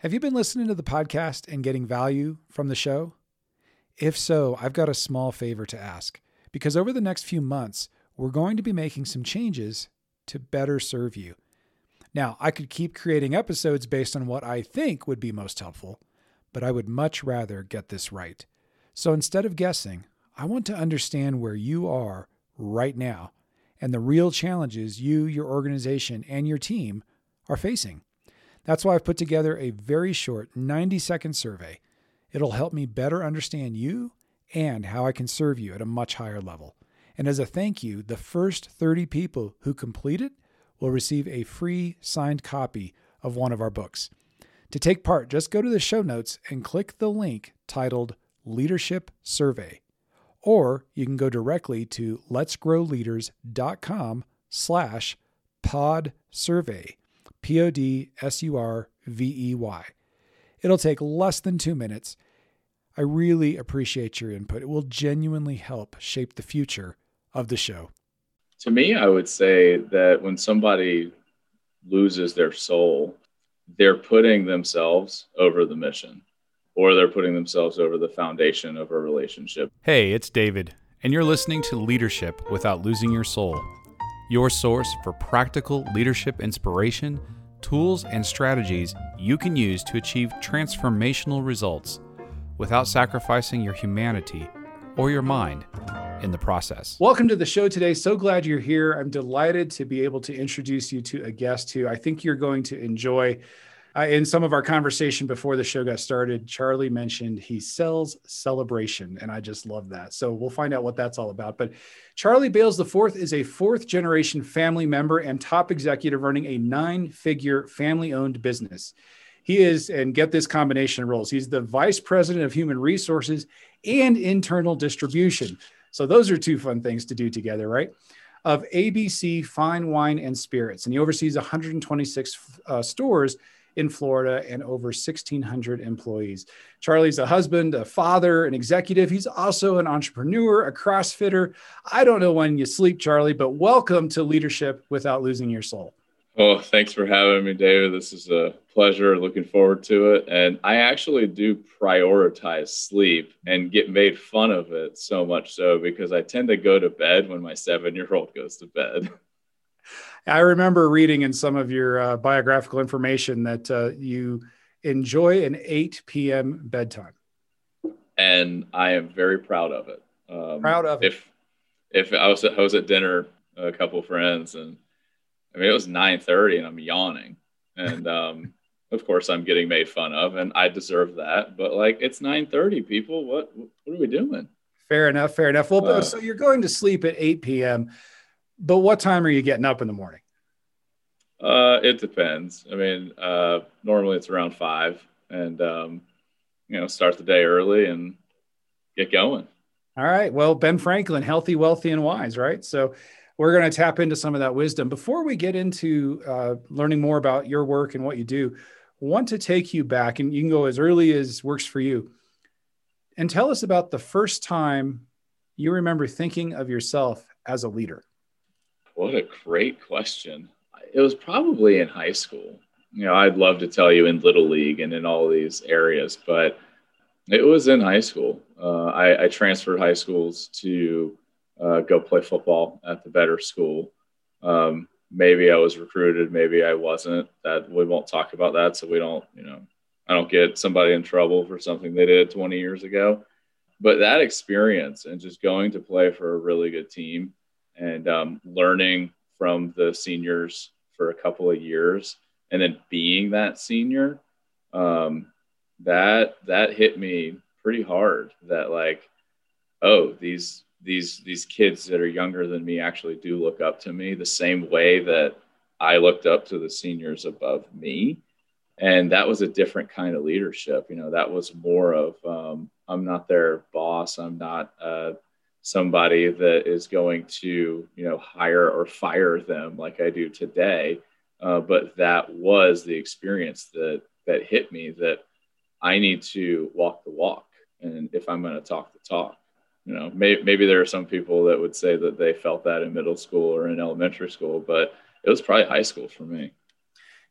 Have you been listening to the podcast and getting value from the show? If so, I've got a small favor to ask, because over the next few months, we're going to be making some changes to better serve you. Now, I could keep creating episodes based on what I think would be most helpful, but I would much rather get this right. So instead of guessing, I want to understand where you are right now and the real challenges you, your organization, and your team are facing. That's why I've put together a very short 90-second survey. It'll help me better understand you and how I can serve you at a much higher level. And as a thank you, the first 30 people who complete it will receive a free signed copy of one of our books. To take part, just go to the show notes and click the link titled Leadership Survey. Or you can go directly to letsgrowleaders.com/podsurvey. PODSURVEY. It'll take less than 2 minutes. I really appreciate your input. It will genuinely help shape the future of the show. To me, I would say that when somebody loses their soul, they're putting themselves over the mission, or they're putting themselves over the foundation of a relationship. Hey, it's David, and you're listening to Leadership Without Losing Your Soul, your source for practical leadership inspiration, tools, and strategies you can use to achieve transformational results without sacrificing your humanity or your mind in the process. Welcome to the show today. So glad you're here. I'm delighted to be able to introduce you to a guest who I think you're going to enjoy. In some of our conversation before the show got started, Charlie mentioned he sells celebration, and I just love that. So we'll find out what that's all about. But Charlie Bales IV is a fourth-generation family member and top executive running a 9-figure family-owned business. He is, and get this combination of roles, he's the vice president of human resources and internal distribution. So those are two fun things to do together, right? Of ABC Fine Wine and Spirits, and he oversees 126 stores in Florida and over 1,600 employees. Charlie's a husband, a father, an executive. He's also an entrepreneur, a CrossFitter. I don't know when you sleep, Charlie, but welcome to Leadership Without Losing Your Soul. Oh, thanks for having me, David. This is a pleasure. Looking forward to it. And I actually do prioritize sleep and get made fun of it so much so because I tend to go to bed when my 7-year-old goes to bed. I remember reading in some of your biographical information that you enjoy an 8 p.m. bedtime. And I am very proud of it. Proud of it. If I was at dinner, a couple of friends, and I mean, it was 9:30 and I'm yawning. And of course, I'm getting made fun of, and I deserve that. But like, it's 9:30, people. What are we doing? Fair enough. Well, so you're going to sleep at 8 p.m., but what time are you getting up in the morning? It depends. I mean, normally it's around 5 and, start the day early and get going. All right. Well, Ben Franklin, healthy, wealthy, and wise, right? So we're going to tap into some of that wisdom. Before we get into learning more about your work and what you do, I want to take you back, and you can go as early as works for you, and tell us about the first time you remember thinking of yourself as a leader. What a great question. It was probably in high school. I'd love to tell you in Little League and in all these areas, but it was in high school. I transferred high schools to go play football at the better school. Maybe I was recruited, maybe I wasn't. That we won't talk about that, so we don't, I don't get somebody in trouble for something they did 20 years ago. But that experience and just going to play for a really good team and learning from the seniors for a couple of years and then being that senior, that hit me pretty hard, that like, oh, these kids that are younger than me actually do look up to me the same way that I looked up to the seniors above me. And that was a different kind of leadership. That was more of, I'm not their boss. I'm not somebody that is going to, hire or fire them like I do today. But that was the experience that hit me, that I need to walk the walk. And if I'm going to talk the talk, maybe there are some people that would say that they felt that in middle school or in elementary school, but it was probably high school for me.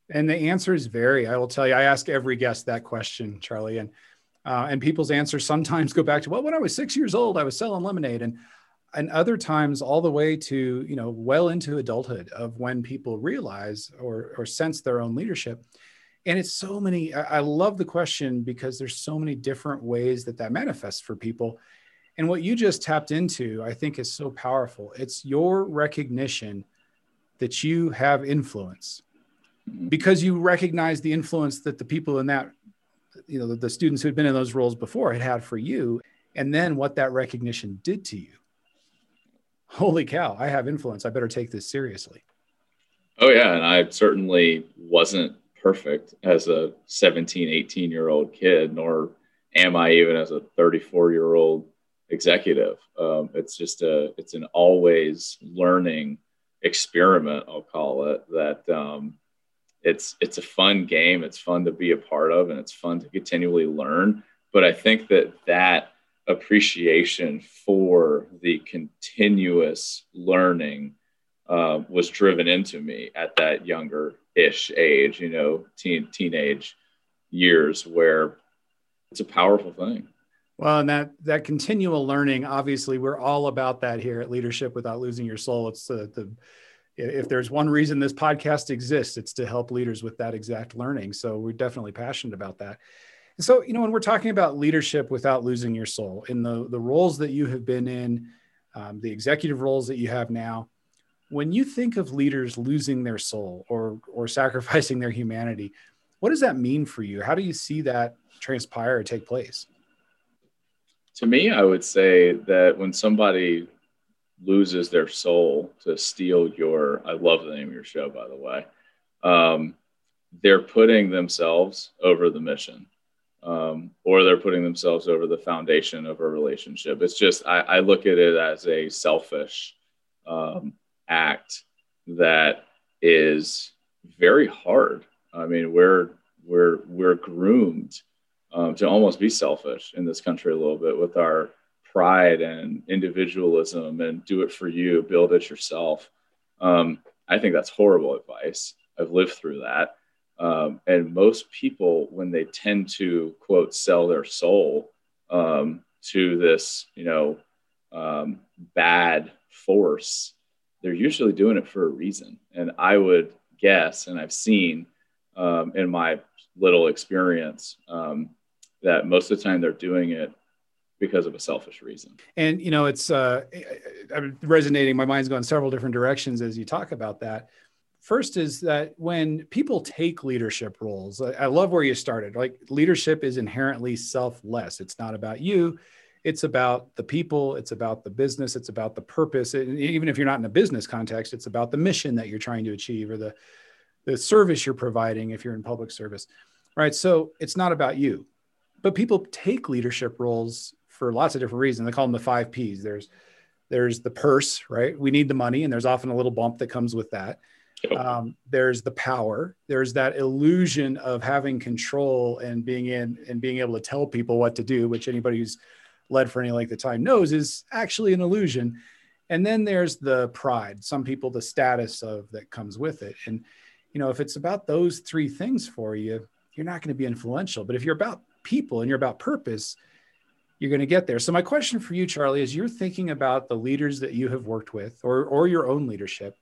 And the answers vary. I will tell you, I ask every guest that question, Charlie, and people's answers sometimes go back to, well, when I was 6 years old, I was selling lemonade. And other times all the way to, well into adulthood of when people realize or sense their own leadership. And it's so many, I love the question because there's so many different ways that manifests for people. And what you just tapped into, I think is so powerful. It's your recognition that you have influence because you recognize the influence that the people in that, the students who had been in those roles before had for you. And then what that recognition did to you. Holy cow, I have influence. I better take this seriously. Oh, yeah. And I certainly wasn't perfect as a 17, 18-year-old kid, nor am I even as a 34-year-old executive. It's an always learning experiment, I'll call it, that it's a fun game. It's fun to be a part of, and it's fun to continually learn. But I think that appreciation for the continuous learning was driven into me at that younger-ish age, teenage years, where it's a powerful thing. Well, and that continual learning, obviously, we're all about that here at Leadership Without Losing Your Soul. It's if there's one reason this podcast exists, it's to help leaders with that exact learning. So we're definitely passionate about that. So, when we're talking about leadership without losing your soul, in the roles that you have been in, the executive roles that you have now, when you think of leaders losing their soul or sacrificing their humanity, what does that mean for you? How do you see that transpire or take place? To me, I would say that when somebody loses their soul, to steal I love the name of your show, by the way, they're putting themselves over the mission. Or they're putting themselves over the foundation of a relationship. It's just, I look at it as a selfish act that is very hard. I mean, we're groomed to almost be selfish in this country a little bit with our pride and individualism and do it for you, build it yourself. I think that's horrible advice. I've lived through that. And most people, when they tend to, quote, sell their soul to this, bad force, they're usually doing it for a reason. And I would guess, and I've seen in my little experience, that most of the time they're doing it because of a selfish reason. And, it's I'm resonating. My mind's going several different directions as you talk about that. First is that when people take leadership roles, I love where you started. Like, leadership is inherently selfless. It's not about you. It's about the people. It's about the business. It's about the purpose. And even if you're not in a business context, it's about the mission that you're trying to achieve or the service you're providing if you're in public service, right? So it's not about you. But people take leadership roles for lots of different reasons. They call them the 5 Ps. There's the purse, right? We need the money, and there's often a little bump that comes with that. There's the power. There's that illusion of having control and being able to tell people what to do, which anybody who's led for any length of time knows is actually an illusion. And then there's the pride. Some people, the status that comes with it. And, if it's about those 3 things for you, you're not going to be influential. But if you're about people and you're about purpose, you're going to get there. So my question for you, Charlie, is you're thinking about the leaders that you have worked with or your own leadership.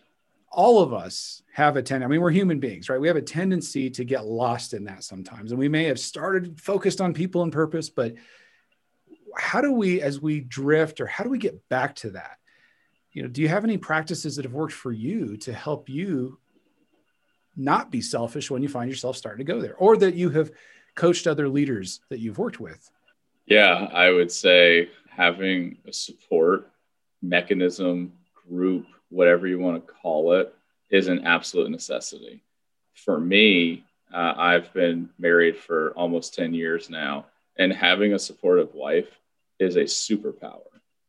All of us have we're human beings, right? We have a tendency to get lost in that sometimes. And we may have started focused on people and purpose, but how do we, as we drift, or how do we get back to that? Do you have any practices that have worked for you to help you not be selfish when you find yourself starting to go there, or that you have coached other leaders that you've worked with? Yeah, I would say having a support mechanism, group, whatever you want to call it, is an absolute necessity. For me, I've been married for almost 10 years now, and having a supportive wife is a superpower.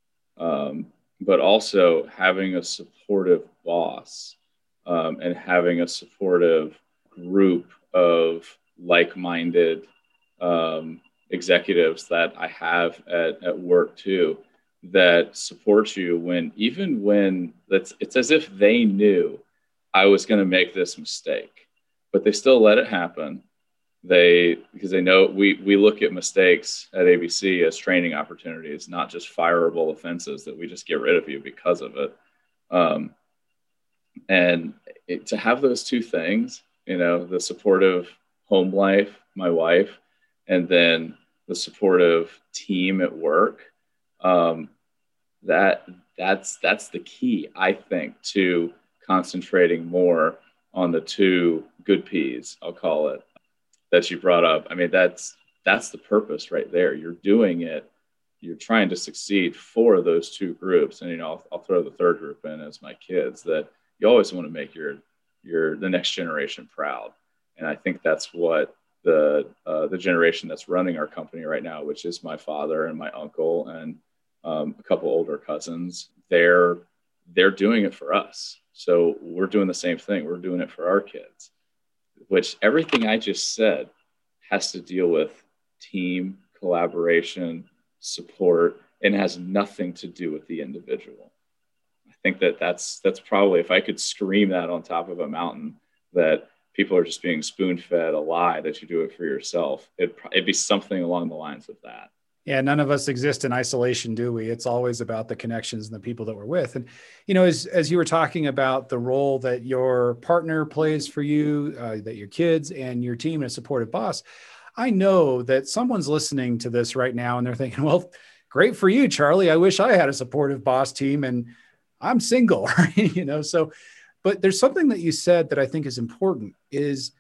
But also having a supportive boss and having a supportive group of like-minded executives that I have at work too, that support you when it's as if they knew I was going to make this mistake. but they still let it happen. Because they know we look at mistakes at ABC as training opportunities, not just fireable offenses that we just get rid of you because of it. To have those two things, the supportive home life, my wife, and then the supportive team at work, that's the key, I think, to concentrating more on the two good P's, I'll call it, that you brought up. I mean, that's the purpose right there. You're doing it. You're trying to succeed for those two groups. And, I'll throw the third group in as my kids, that you always want to make the next generation proud. And I think that's what the generation that's running our company right now, which is my father and my uncle and a couple older cousins, they're doing it for us. So we're doing the same thing. We're doing it for our kids, which everything I just said has to deal with team, collaboration, support, and has nothing to do with the individual. I think that's probably, if I could scream that on top of a mountain, that people are just being spoon-fed a lie that you do it for yourself, it'd be something along the lines of that. Yeah, none of us exist in isolation, do we? It's always about the connections and the people that we're with. And, as you were talking about the role that your partner plays for you, that your kids and your team and a supportive boss, I know that someone's listening to this right now and they're thinking, well, great for you, Charlie. I wish I had a supportive boss team and I'm single, so, but there's something that you said that I think is important, is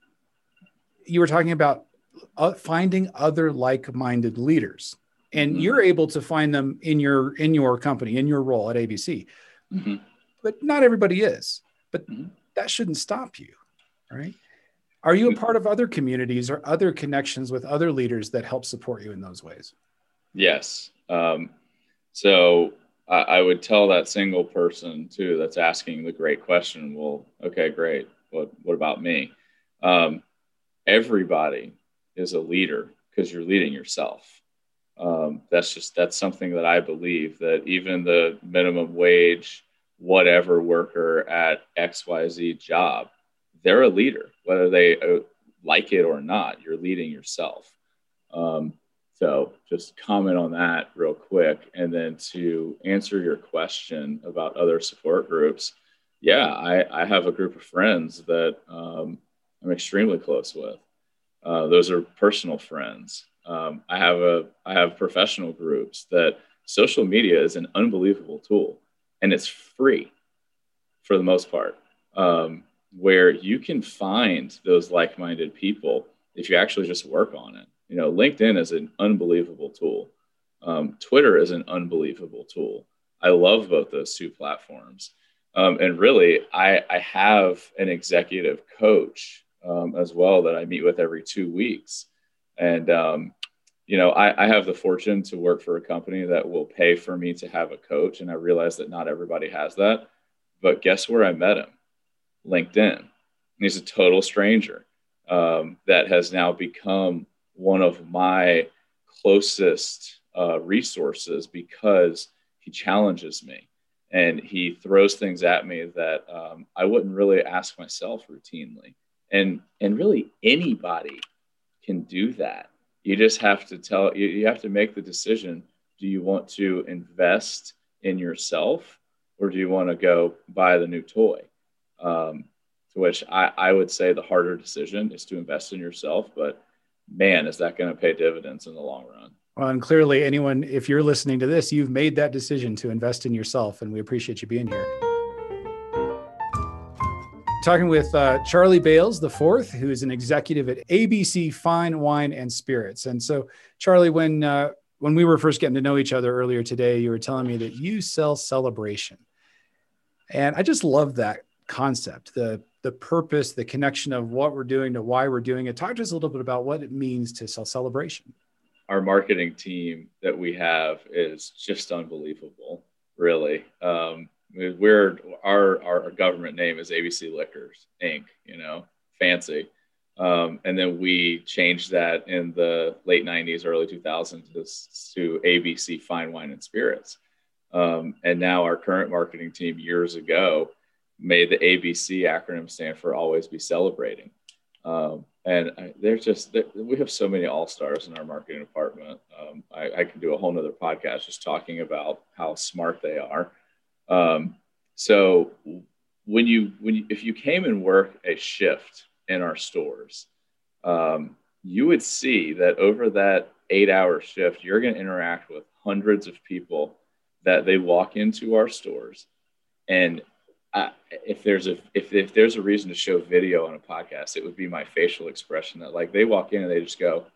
you were talking about finding other like-minded leaders, and you're able to find them in your company, in your role at ABC, but not everybody is, but that shouldn't stop you. Right. Are you a part of other communities or other connections with other leaders that help support you in those ways? Yes. So I would tell that single person too, that's asking the great question, well, okay, great. What about me? Everybody is a leader because you're leading yourself. That's something that I believe, that even the minimum wage, whatever worker at XYZ job, they're a leader, whether they like it or not. You're leading yourself. So just comment on that real quick. And then to answer your question about other support groups, yeah, I have a group of friends that I'm extremely close with. Those are personal friends. I have professional groups that social media is an unbelievable tool, and it's free for the most part, where you can find those like-minded people if you actually just work on it. LinkedIn is an unbelievable tool. Twitter is an unbelievable tool. I love both those two platforms. And really, I have an executive coach as well that I meet with every 2 weeks. And, I have the fortune to work for a company that will pay for me to have a coach. And I realize that not everybody has that. But guess where I met him? LinkedIn. And he's a total stranger that has now become one of my closest resources, because he challenges me and he throws things at me that I wouldn't really ask myself routinely. And really anybody can do that. You just have to you have to make the decision. Do you want to invest in yourself, or do you want to go buy the new toy? To which I would say the harder decision is to invest in yourself, but man, is that going to pay dividends in the long run. Well, and clearly anyone, if you're listening to this, you've made that decision to invest in yourself, and we appreciate you being here. Talking with Charlie Bales IV, who is an executive at ABC Fine Wine and Spirits. And so, Charlie, when we were first getting to know each other earlier today, you were telling me that you sell celebration. And I just love that concept, the purpose, the connection of what we're doing to why we're doing it. Talk to us a little bit about what it means to sell celebration. Our marketing team that we have is just unbelievable, really. Our government name is ABC Liquors Inc., fancy. And then we changed that in the late 90s, early 2000s to ABC Fine Wine and Spirits. And now our current marketing team years ago made the ABC acronym stand for Always Be Celebrating. We have so many all-stars in our marketing department. I could do a whole nother podcast just talking about how smart they are. So if you came and work a shift in our stores, you would see that over that 8-hour shift, you're going to interact with hundreds of people that they walk into our stores. And if there's a reason to show video on a podcast, it would be my facial expression that, like, they walk in and they just go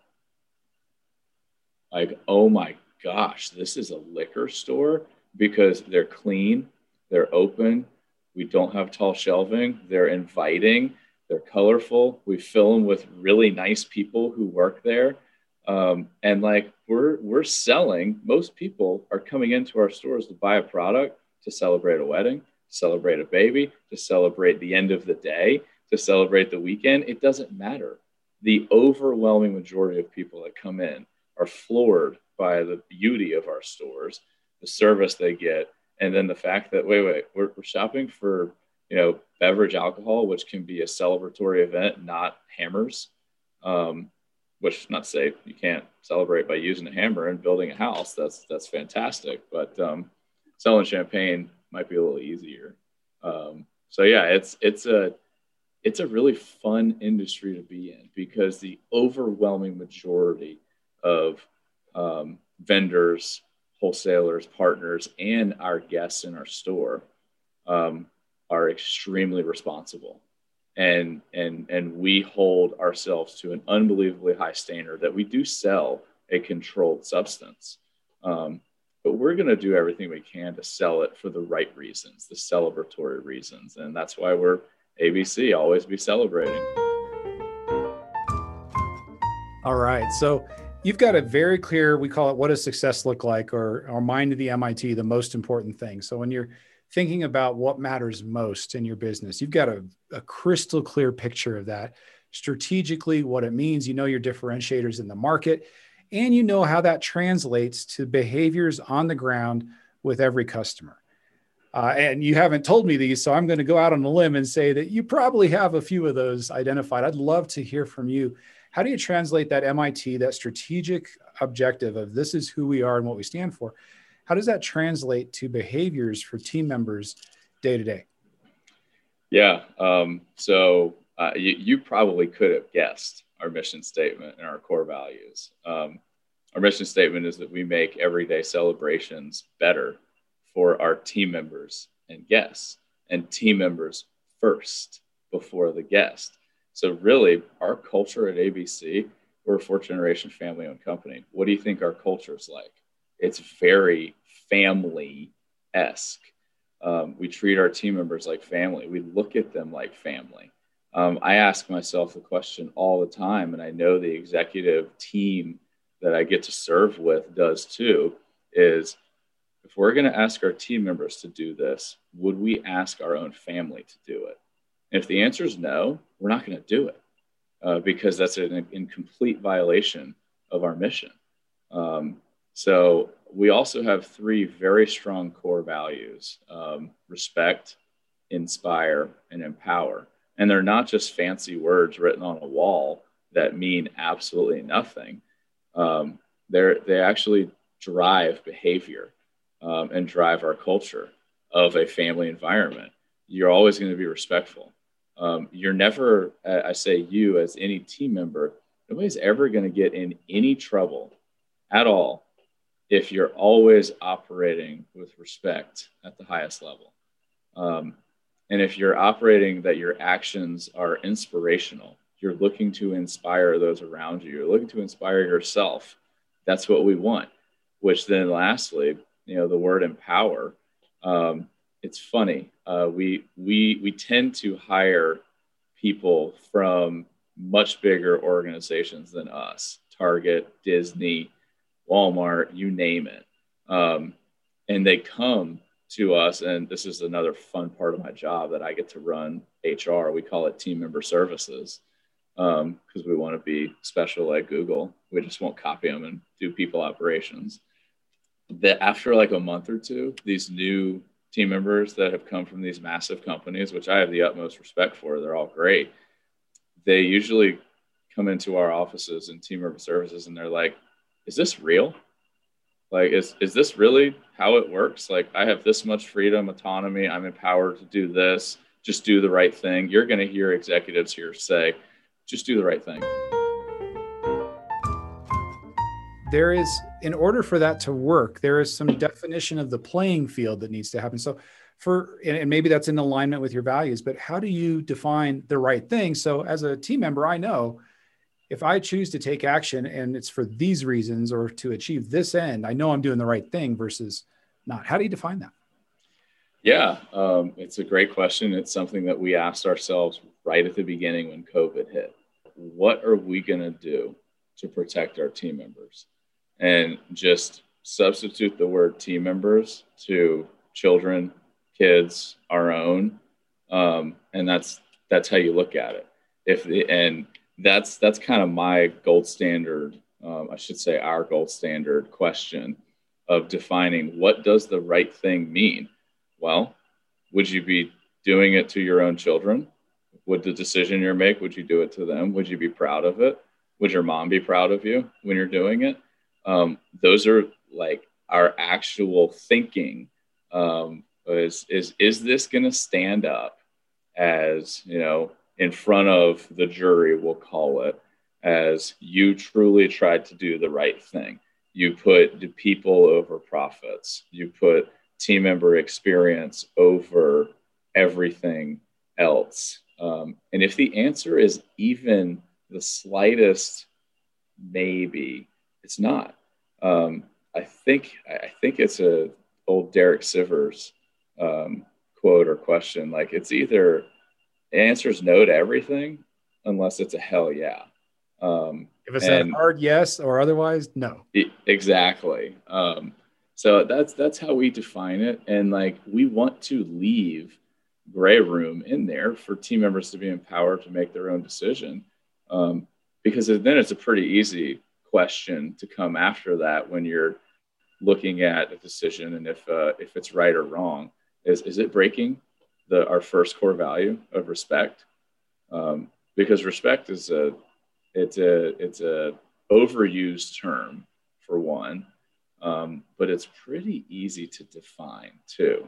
like, oh my gosh, this is a liquor store, because they're clean, they're open, we don't have tall shelving, they're inviting, they're colorful, we fill them with really nice people who work there. And like we're selling, most people are coming into our stores to buy a product, to celebrate a wedding, celebrate a baby, to celebrate the end of the day, to celebrate the weekend. It doesn't matter. The overwhelming majority of people that come in are floored by the beauty of our stores, the service they get, and then the fact that, we're shopping for, beverage alcohol, which can be a celebratory event, not hammers. Which, not to say you can't celebrate by using a hammer and building a house. That's fantastic. But selling champagne might be a little easier. So yeah, it's a really fun industry to be in, because the overwhelming majority of vendors, wholesalers, partners, and our guests in our store are extremely responsible. And we hold ourselves to an unbelievably high standard that we do sell a controlled substance. But we're going to do everything we can to sell it for the right reasons, the celebratory reasons. And that's why we're ABC, always be celebrating. All right. So you've got a very clear, we call it, what does success look like, or mind of the MIT, the most important thing. So when you're thinking about what matters most in your business, you've got a crystal clear picture of that strategically, what it means, your differentiators in the market, and how that translates to behaviors on the ground with every customer. And you haven't told me these, so I'm going to go out on a limb and say that you probably have a few of those identified. I'd love to hear from you. How do you translate that MIT, that strategic objective of this is who we are and what we stand for? How does that translate to behaviors for team members day to day? Yeah. So you probably could have guessed our mission statement and our core values. Our mission statement is that we make everyday celebrations better for our team members and guests, and team members first before the guest. So really, our culture at ABC, we're a fourth generation family owned company. What do you think our culture is like? It's very family-esque. We treat our team members like family. We look at them like family. I ask myself the question all the time, and I know the executive team that I get to serve with does too, is if we're going to ask our team members to do this, would we ask our own family to do it? And if the answer is no, we're not going to do it because that's in complete violation of our mission. So we also have 3 very strong core values: respect, inspire, and empower. And they're not just fancy words written on a wall that mean absolutely nothing. They actually drive behavior and drive our culture of a family environment. You're always going to be respectful. You're never, I say you as any team member, nobody's ever going to get in any trouble at all if you're always operating with respect at the highest level. And if you're operating that your actions are inspirational, you're looking to inspire those around you, you're looking to inspire yourself. That's what we want. Which then lastly, the word empower, it's funny. We tend to hire people from much bigger organizations than us, Target, Disney, Walmart, you name it. And they come to us, and this is another fun part of my job that I get to run HR. We call it team member services because we want to be special like Google. We just won't copy them and do people operations. That after like a month or two, these new team members that have come from these massive companies, which I have the utmost respect for, they're all great. they usually come into our offices and team member services and they're like, is this real? Like, is this really how it works? Like, I have this much freedom, autonomy. I'm empowered to do this. Just do the right thing. You're going to hear executives here say, just do the right thing. There is, in order for that to work, there is some definition of the playing field that needs to happen. So and maybe that's in alignment with your values, but how do you define the right thing? So as a team member, I know if I choose to take action and it's for these reasons or to achieve this end, I know I'm doing the right thing versus not. How do you define that? Yeah, it's a great question. It's something that we asked ourselves right at the beginning when COVID hit. What are we going to do to protect our team members? And just substitute the word team members to children, kids, our own. And that's how you look at it. That's kind of my gold standard, I should say our gold standard question of defining what does the right thing mean? Well, would you be doing it to your own children? Would the decision you make, would you do it to them? Would you be proud of it? Would your mom be proud of you when you're doing it? Those are like our actual thinking. Is this going to stand up as, in front of the jury, we'll call it, as you truly tried to do the right thing? You put the people over profits. You put team member experience over everything else. And if the answer is even the slightest maybe, it's not. I think it's a old Derek Sivers quote or question. Like, it's either the answer is no to everything unless it's a hell yeah. If it's a hard yes or otherwise, no. Exactly. So that's how we define it. And like, we want to leave gray room in there for team members to be empowered to make their own decision. Because then it's a pretty easy question to come after that when you're looking at a decision. And if it's right or wrong, is it breaking our first core value of respect? Because respect is it's a overused term for one, but it's pretty easy to define too.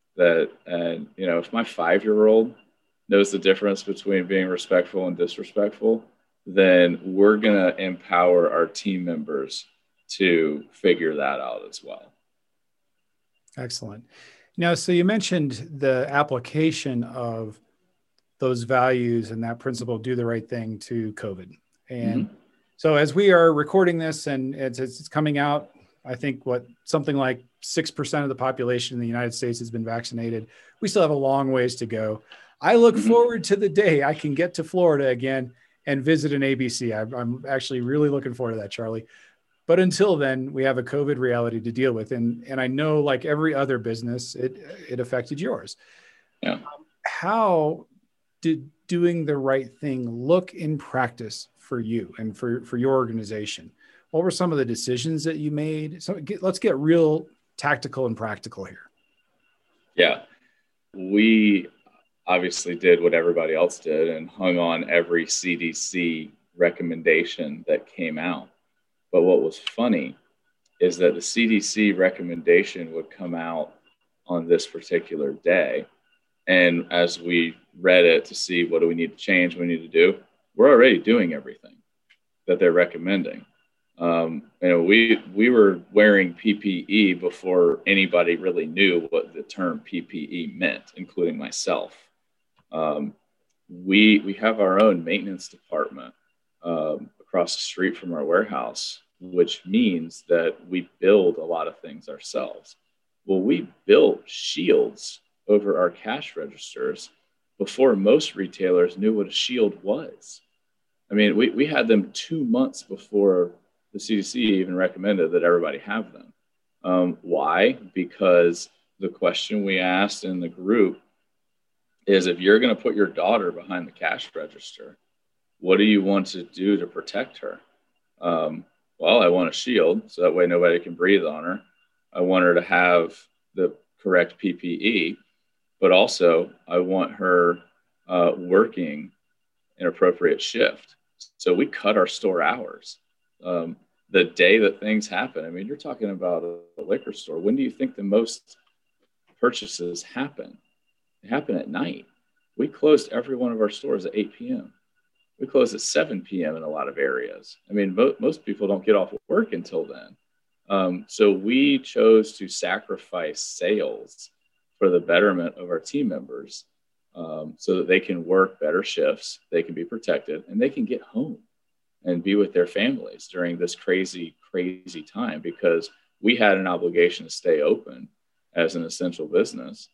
If my 5-year-old knows the difference between being respectful and disrespectful, then we're going to empower our team members to figure that out as well. Excellent. Now, so you mentioned the application of those values and that principle, do the right thing, to COVID. And so as we are recording this and it's coming out, I think something like 6% of the population in the United States has been vaccinated. We still have a long ways to go. I look forward to the day I can get to Florida again and visit an ABC. I'm actually really looking forward to that, Charlie. But until then, we have a COVID reality to deal with. And I know, like every other business, it affected yours. Yeah. How did doing the right thing look in practice for you and for your organization? What were some of the decisions that you made? So let's get real tactical and practical here. Yeah. We obviously did what everybody else did and hung on every CDC recommendation that came out. But what was funny is that the CDC recommendation would come out on this particular day. And as we read it to see what do we need to change, what we need to do, we're already doing everything that they're recommending. We were wearing PPE before anybody really knew what the term PPE meant, including myself. We have our own maintenance department across the street from our warehouse, which means that we build a lot of things ourselves. Well, we built shields over our cash registers before most retailers knew what a shield was. I mean, we had them 2 months before the CDC even recommended that everybody have them. Why? Because the question we asked in the group is, if you're going to put your daughter behind the cash register, what do you want to do to protect her? Well, I want a shield so that way nobody can breathe on her. I want her to have the correct PPE, but also I want her working an appropriate shift. So we cut our store hours. The day that things happen, I mean, you're talking about a liquor store. When do you think the most purchases happen? They happen at night. We closed every one of our stores at 8 p.m. We close at 7 p.m. in a lot of areas. I mean, most people don't get off work until then. So we chose to sacrifice sales for the betterment of our team members, so that they can work better shifts, they can be protected, and they can get home and be with their families during this crazy, crazy time, because we had an obligation to stay open as an essential business.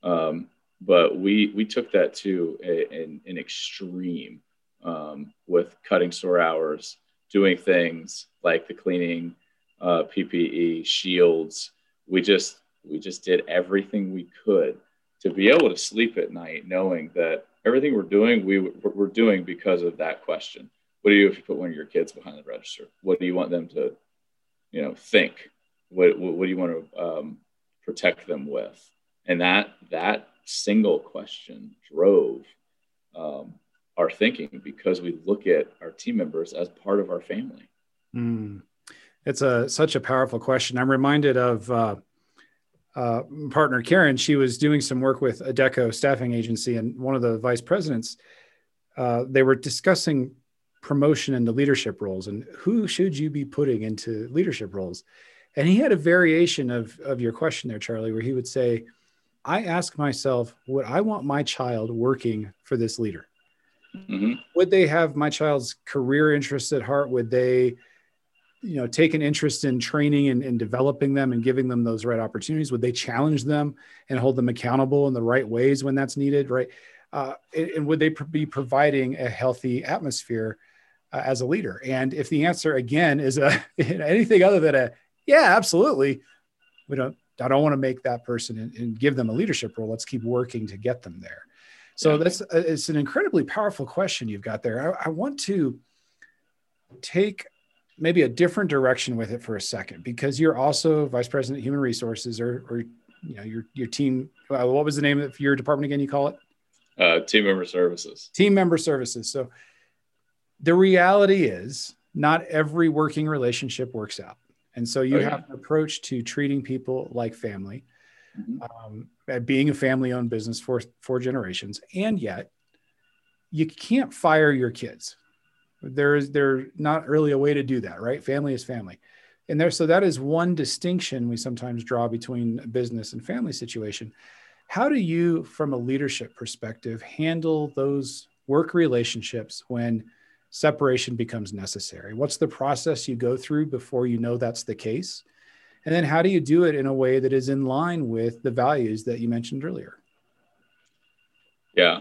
But we took that to an extreme, with cutting store hours, doing things like the cleaning, PPE, shields. We just did everything we could to be able to sleep at night, knowing that everything we're doing, we're doing because of that question. What do you do if you put one of your kids behind the register? What do you want them to, think? What do you want to protect them with? And that single question drove our thinking, because we look at our team members as part of our family. It's such a powerful question. I'm reminded of partner Karen. She was doing some work with Adecco staffing agency, and one of the vice presidents, they were discussing promotion into leadership roles and who should you be putting into leadership roles. And he had a variation of your question there, Charlie, where he would say, I ask myself, would I want my child working for this leader? Mm-hmm. Would they have my child's career interests at heart? Would they, take an interest in training and developing them and giving them those right opportunities? Would they challenge them and hold them accountable in the right ways when that's needed? Right. And would they be providing a healthy atmosphere as a leader? And if the answer again is anything other than yeah, absolutely, I don't want to make that person and give them a leadership role. Let's keep working to get them there. So it's an incredibly powerful question you've got there. I want to take maybe a different direction with it for a second, because you're also vice president of human resources, or your team. What was the name of your department again? You call it team member services. Team member services. So the reality is, not every working relationship works out. And so you have an approach to treating people like family, being a family-owned business for 4 generations, and yet you can't fire your kids. There's not really a way to do that, right? Family is family. And so that is one distinction we sometimes draw between a business and family situation. How do you, from a leadership perspective, handle those work relationships when separation becomes necessary? What's the process you go through before you know that's the case? And then how do you do it in a way that is in line with the values that you mentioned earlier? Yeah.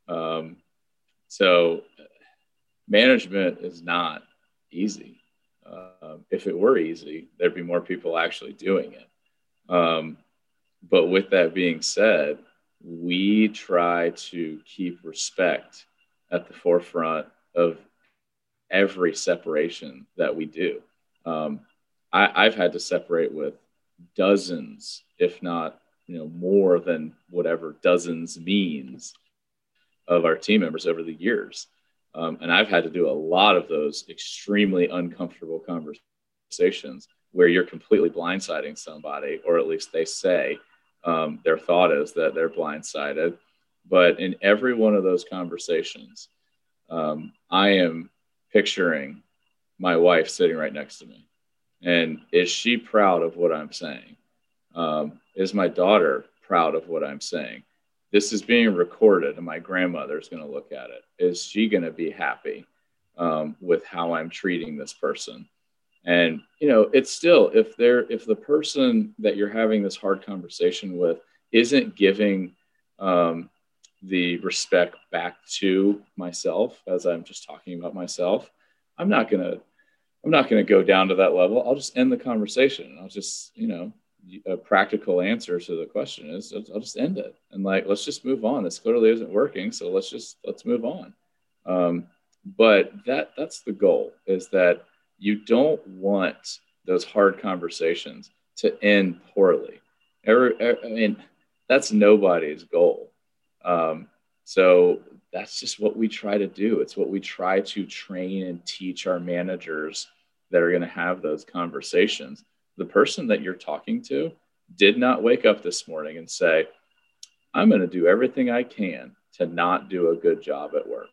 So management is not easy. If it were easy, there'd be more people actually doing it. But with that being said, we try to keep respect at the forefront of every separation that we do. I've had to separate with dozens, if not more than whatever dozens means, of our team members over the years. And I've had to do a lot of those extremely uncomfortable conversations where you're completely blindsiding somebody, or at least they say their thought is that they're blindsided. But in every one of those conversations, I am picturing my wife sitting right next to me. And is she proud of what I'm saying? Is my daughter proud of what I'm saying? This is being recorded and my grandmother's going to look at it. Is she going to be happy with how I'm treating this person? And, it's still, if the person that you're having this hard conversation with isn't giving the respect back to myself, as I'm just talking about myself, I'm not going to go down to that level. I'll just end the conversation. I'll just, a practical answer to the question is I'll just end it. And let's just move on. This clearly isn't working. So let's move on. But that's the goal, is that you don't want those hard conversations to end poorly. That's nobody's goal. So that's just what we try to do. It's what we try to train and teach our managers that are going to have those conversations. The person that you're talking to did not wake up this morning and say, I'm going to do everything I can to not do a good job at work.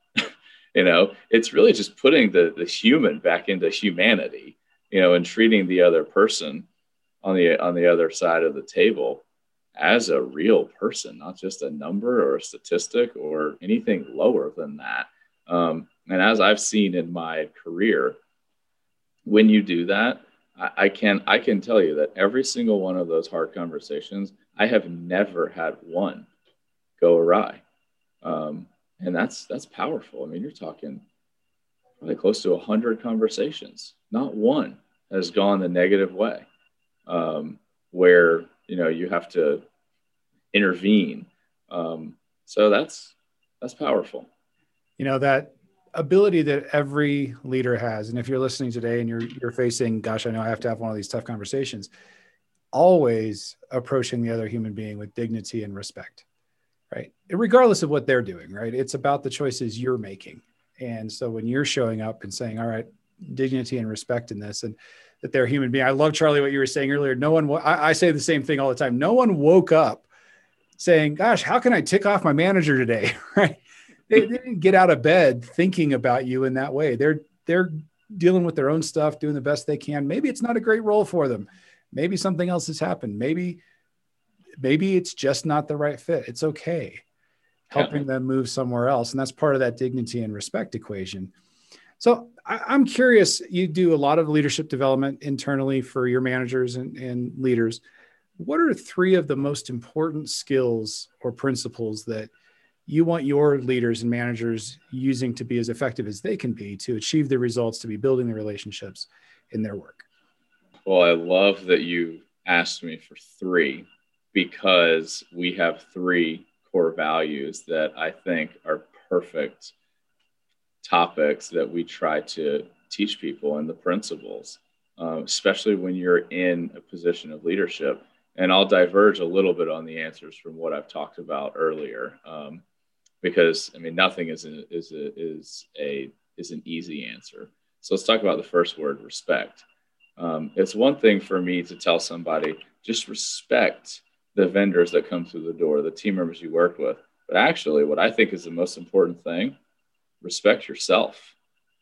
It's really just putting the human back into humanity, and treating the other person on the other side of the table as a real person, not just a number or a statistic or anything lower than that. And as I've seen in my career, when you do that, I can tell you that every single one of those hard conversations, I have never had one go awry. And that's powerful. I mean, you're talking probably close to 100 conversations. Not one has gone the negative way, where, you have to intervene. So that's powerful. That ability that every leader has. And if you're listening today and you're facing, gosh, I know I have to have one of these tough conversations, always approaching the other human being with dignity and respect, right? Regardless of what they're doing, right? It's about the choices you're making. And so when you're showing up and saying, all right, dignity and respect in this, and that they're a human being. I love, Charlie, what you were saying earlier. I say the same thing all the time. No one woke up saying, gosh, how can I tick off my manager today? Right? They didn't get out of bed thinking about you in that way. They're dealing with their own stuff, doing the best they can. Maybe it's not a great role for them. Maybe something else has happened. Maybe it's just not the right fit. It's okay. Helping them move somewhere else. And that's part of that dignity and respect equation. So I'm curious, you do a lot of leadership development internally for your managers and leaders. What are 3 of the most important skills or principles that you want your leaders and managers using to be as effective as they can be to achieve the results, to be building the relationships in their work? Well, I love that you asked me for 3, because we have 3 core values that I think are perfect topics that we try to teach people, and the principles, especially when you're in a position of leadership. And I'll diverge a little bit on the answers from what I've talked about earlier, because nothing is an easy answer. So let's talk about the first word, respect. It's one thing for me to tell somebody, just respect the vendors that come through the door, the team members you work with. But actually, what I think is the most important thing, respect yourself.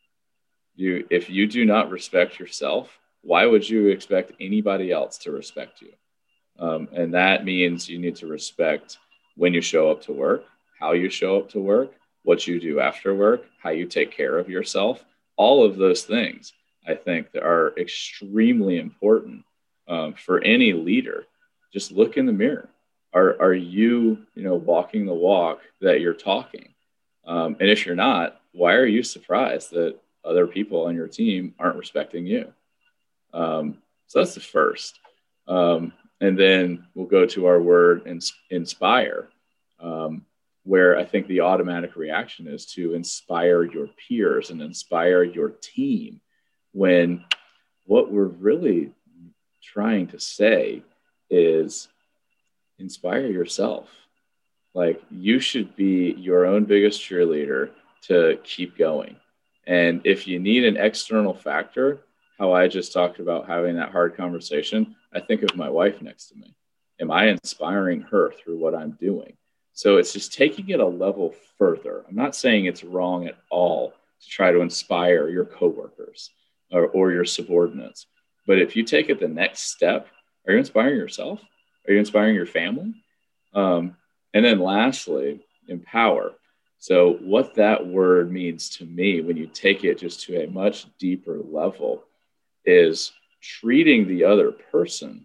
If you do not respect yourself, why would you expect anybody else to respect you? And that means you need to respect when you show up to work, how you show up to work, what you do after work, how you take care of yourself. All of those things, I think, are extremely important for any leader. Just look in the mirror. Are you, walking the walk that you're talking? And if you're not, why are you surprised that other people on your team aren't respecting you? So that's the first. And then we'll go to our word, inspire, where I think the automatic reaction is to inspire your peers and inspire your team, when what we're really trying to say is inspire yourself. Like, you should be your own biggest cheerleader to keep going. And if you need an external factor, how I just talked about having that hard conversation, I think of my wife next to me. Am I inspiring her through what I'm doing? So it's just taking it a level further. I'm not saying it's wrong at all to try to inspire your coworkers or your subordinates. But if you take it the next step, are you inspiring yourself? Are you inspiring your family? And then lastly, empower. So what that word means to me, when you take it just to a much deeper level, is treating the other person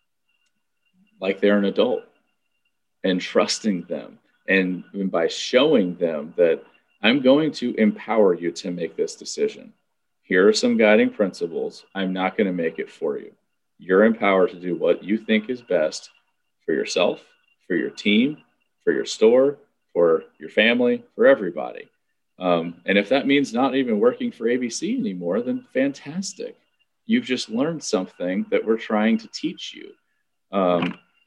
like they're an adult and trusting them. And by showing them that I'm going to empower you to make this decision. Here are some guiding principles. I'm not going to make it for you. You're empowered to do what you think is best for yourself, for your team, for your store, for your family, for everybody. And if that means not even working for ABC anymore, then fantastic. You've just learned something that we're trying to teach you.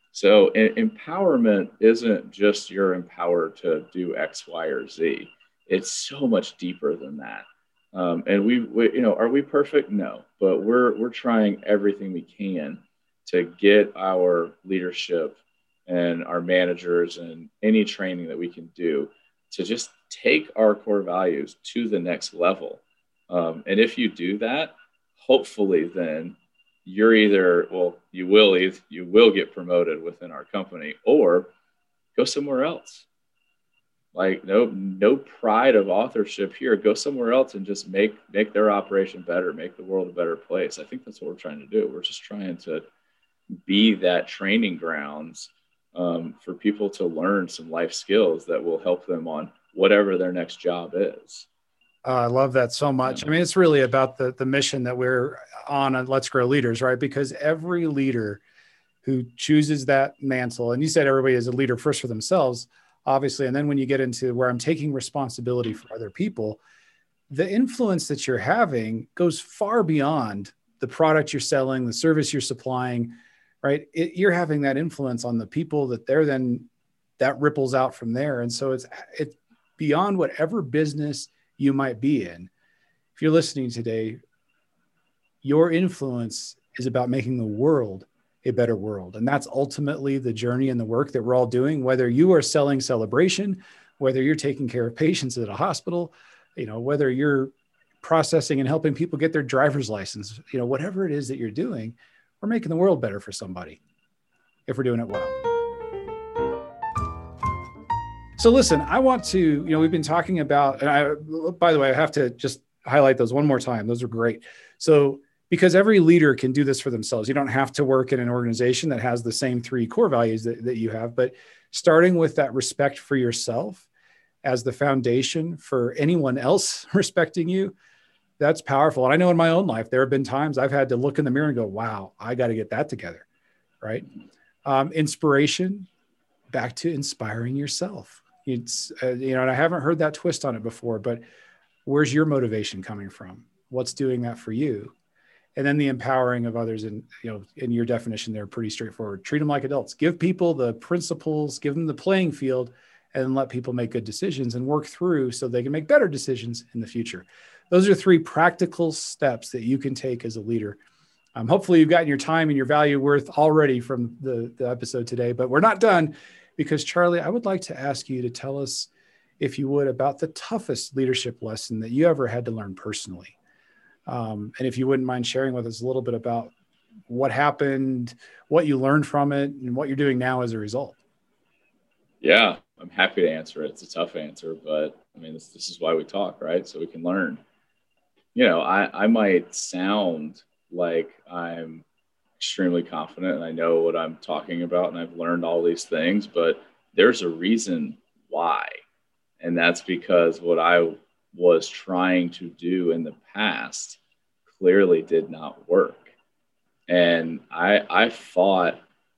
So empowerment isn't just you're empowered to do X, Y, or Z. It's so much deeper than that. And we, are we perfect? No, but we're trying everything we can to get our leadership and our managers and any training that we can do to just take our core values to the next level. And if you do that, hopefully then you're either, well, you will get promoted within our company or go somewhere else. Like no pride of authorship here. Go somewhere else and just make their operation better, make the world a better place. I think that's what we're trying to do. We're just trying to be that training grounds for people to learn some life skills that will help them on whatever their next job is. I love that so much. I mean, it's really about the mission that we're on at Let's Grow Leaders, right? Because every leader who chooses that mantle, and you said everybody is a leader first for themselves, obviously. And then when you get into where I'm taking responsibility for other people, the influence that you're having goes far beyond the product you're selling, the service you're supplying, right? You're having that influence on the people that ripples out from there. And so it's beyond whatever business you might be in. If you're listening today, your influence is about making the world a better world. And that's ultimately the journey and the work that we're all doing, whether you are selling Celebration, whether you're taking care of patients at a hospital, whether you're processing and helping people get their driver's license, whatever it is that you're doing, we're making the world better for somebody if we're doing it well. So listen, I want to, we've been talking about, and by the way, I have to just highlight those one more time. Those are great. So because every leader can do this for themselves. You don't have to work in an organization that has the same 3 core values that you have, but starting with that respect for yourself as the foundation for anyone else respecting you, that's powerful. And I know in my own life, there have been times I've had to look in the mirror and go, wow, I got to get that together, right? Inspiration, back to inspiring yourself. It's, and I haven't heard that twist on it before, but where's your motivation coming from? What's doing that for you? And then the empowering of others. And, in your definition, they're pretty straightforward. Treat them like adults, give people the principles, give them the playing field, and let people make good decisions and work through so they can make better decisions in the future. Those are 3 practical steps that you can take as a leader. Hopefully you've gotten your time and your value worth already from the episode today, but we're not done because Charlie, I would like to ask you to tell us, if you would, about the toughest leadership lesson that you ever had to learn personally. And if you wouldn't mind sharing with us a little bit about what happened, what you learned from it, and what you're doing now as a result. Yeah, I'm happy to answer it. It's a tough answer, but I mean, this is why we talk, right? So we can learn. I might sound like I'm extremely confident and I know what I'm talking about and I've learned all these things, but there's a reason why. And that's because what I was trying to do in the past clearly did not work. And I fought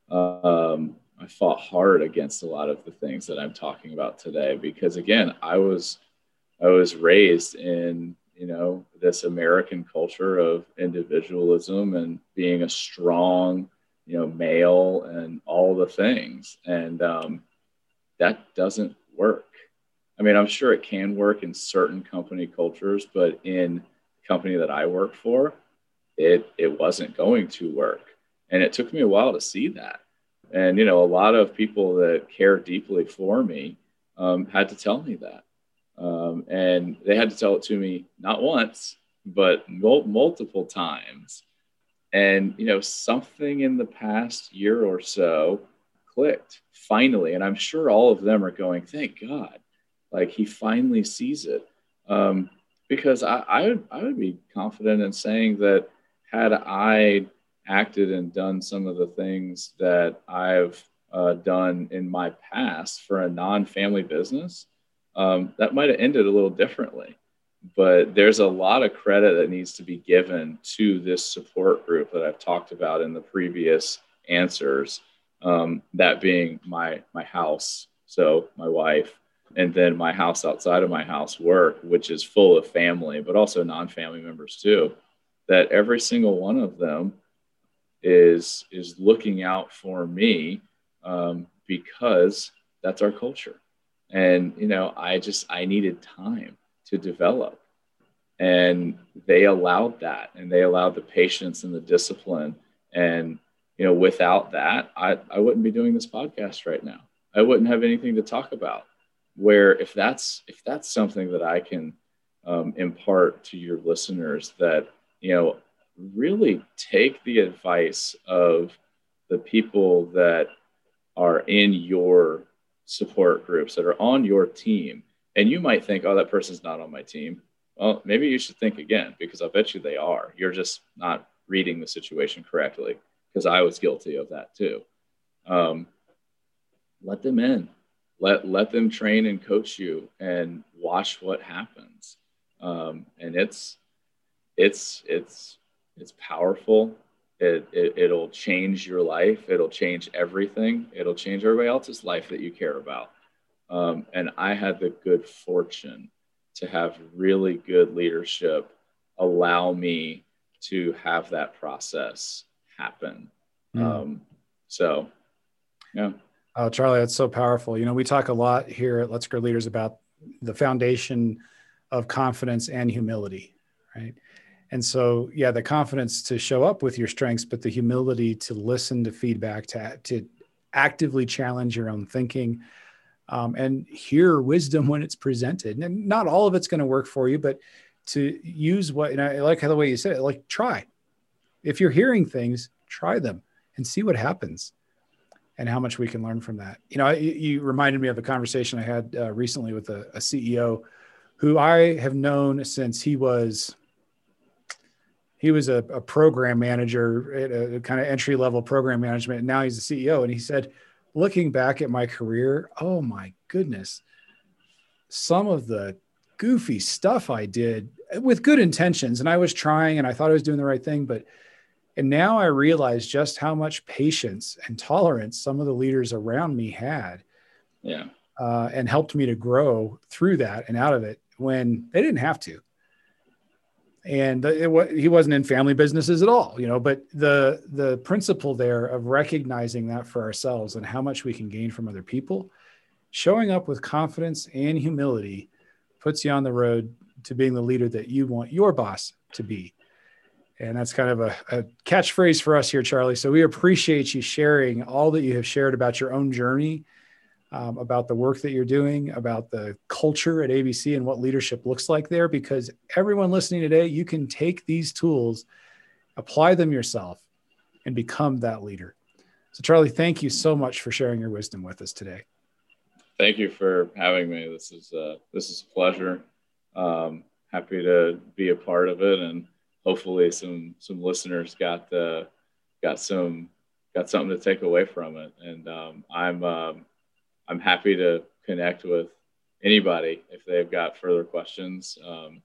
hard against a lot of the things that I'm talking about today, because again, I was raised in, this American culture of individualism and being a strong, male and all the things. And that doesn't work. I mean, I'm sure it can work in certain company cultures, but in the company that I work for, it wasn't going to work. And it took me a while to see that. And, a lot of people that care deeply for me had to tell me that. And they had to tell it to me not once, but multiple times. And, something in the past year or so clicked finally. And I'm sure all of them are going, thank God, like he finally sees it. Because I would be confident in saying that had I acted and done some of the things that I've done in my past for a non-family business, that might have ended a little differently. But there's a lot of credit that needs to be given to this support group that I've talked about in the previous answers, that being my house, so my wife, and then my house outside of my house, work, which is full of family, but also non-family members too, that every single one of them is looking out for me because that's our culture. And, I needed time to develop. And they allowed that, and they allowed the patience and the discipline. And, without that, I wouldn't be doing this podcast right now. I wouldn't have anything to talk about. Where if that's something that I can impart to your listeners, that, really take the advice of the people that are in your support groups, that are on your team. And you might think, oh, that person's not on my team. Well, maybe you should think again, because I bet you they are. You're just not reading the situation correctly, because I was guilty of that too. Let them in. Let them train and coach you, and watch what happens. And it's powerful. It'll change your life. It'll change everything. It'll change everybody else's life that you care about. And I had the good fortune to have really good leadership allow me to have that process happen. So, yeah. Oh, Charlie, that's so powerful. We talk a lot here at Let's Grow Leaders about the foundation of confidence and humility, right? And so, yeah, the confidence to show up with your strengths, but the humility to listen to feedback, to actively challenge your own thinking, and hear wisdom when it's presented. And not all of it's going to work for you, but to use what, and I like how the way you said it, like try. If you're hearing things, try them and see what happens, and how much we can learn from that. You reminded me of a conversation I had recently with a CEO who I have known since he was a program manager at a kind of entry-level program management. And now he's a CEO. And he said, looking back at my career, oh my goodness, some of the goofy stuff I did with good intentions. And I was trying, and I thought I was doing the right thing, and now I realize just how much patience and tolerance some of the leaders around me had. Yeah. And helped me to grow through that and out of it when they didn't have to. And he wasn't in family businesses at all, but the principle there of recognizing that for ourselves and how much we can gain from other people, showing up with confidence and humility puts you on the road to being the leader that you want your boss to be. And that's kind of a catchphrase for us here, Charlie. So we appreciate you sharing all that you have shared about your own journey, about the work that you're doing, about the culture at ABC and what leadership looks like there, because everyone listening today, you can take these tools, apply them yourself, and become that leader. So Charlie, thank you so much for sharing your wisdom with us today. Thank you for having me. This is a pleasure. Happy to be a part of it, and hopefully some listeners got something to take away from it. And I'm happy to connect with anybody if they've got further questions.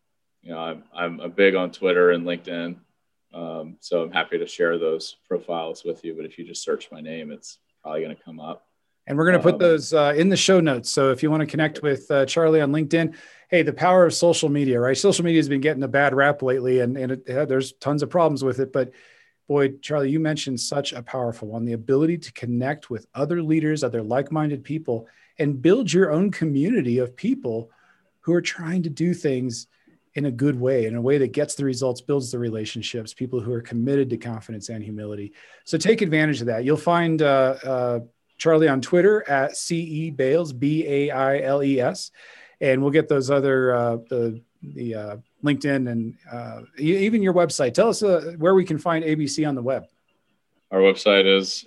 I'm big on Twitter and LinkedIn, so I'm happy to share those profiles with you. But if you just search my name, it's probably going to come up. And we're going to put those in the show notes. So if you want to connect with Charlie on LinkedIn, hey, the power of social media, right? Social media has been getting a bad rap lately, and there's tons of problems with it. But boy, Charlie, you mentioned such a powerful one, the ability to connect with other leaders, other like-minded people, and build your own community of people who are trying to do things in a good way, in a way that gets the results, builds the relationships, people who are committed to confidence and humility. So take advantage of that. You'll find Charlie on Twitter at CE Bailes, Bailes, and we'll get those other, the LinkedIn and even your website. Tell us where we can find ABC on the web. Our website is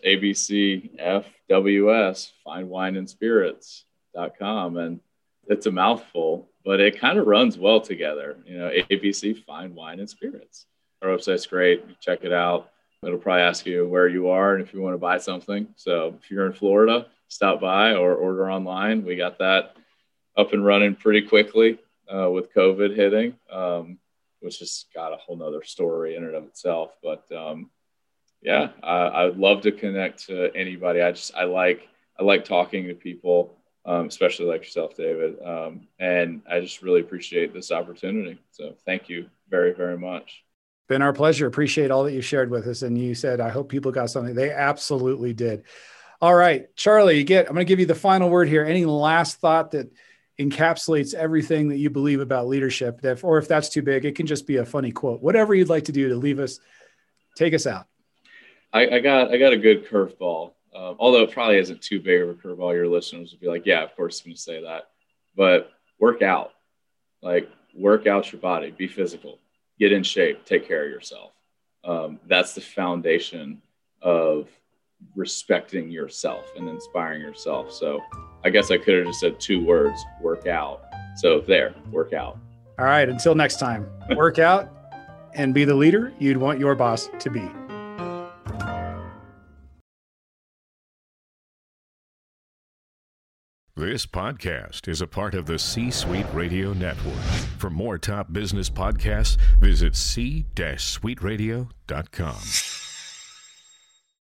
ABCFWS, finewineandspirits.com. And it's a mouthful, but it kind of runs well together. ABC, Fine Wine and Spirits. Our website's great. Check it out. It'll probably ask you where you are and if you want to buy something. So if you're in Florida, stop by or order online. We got that up and running pretty quickly with COVID hitting, which has got a whole nother story in and of itself. But I would love to connect to anybody. I like talking to people, especially like yourself, David. And I just really appreciate this opportunity. So thank you very, very much. Been our pleasure. Appreciate all that you shared with us. And you said, I hope people got something. They absolutely did. All right, Charlie, I'm going to give you the final word here. Any last thought that encapsulates everything that you believe about leadership? Or if that's too big, it can just be a funny quote. Whatever you'd like to do to leave us, take us out. I got a good curveball. Although it probably isn't too big of a curveball, your listeners would be like, yeah, of course I'm going to say that. But work out. Work out your body. Be physical. Get in shape. Take care of yourself. That's the foundation of respecting yourself and inspiring yourself. So I guess I could have just said 2 words, work out. So work out. All right. Until next time, work out and be the leader you'd want your boss to be. This podcast is a part of the C-Suite Radio Network. For more top business podcasts, visit c-suiteradio.com.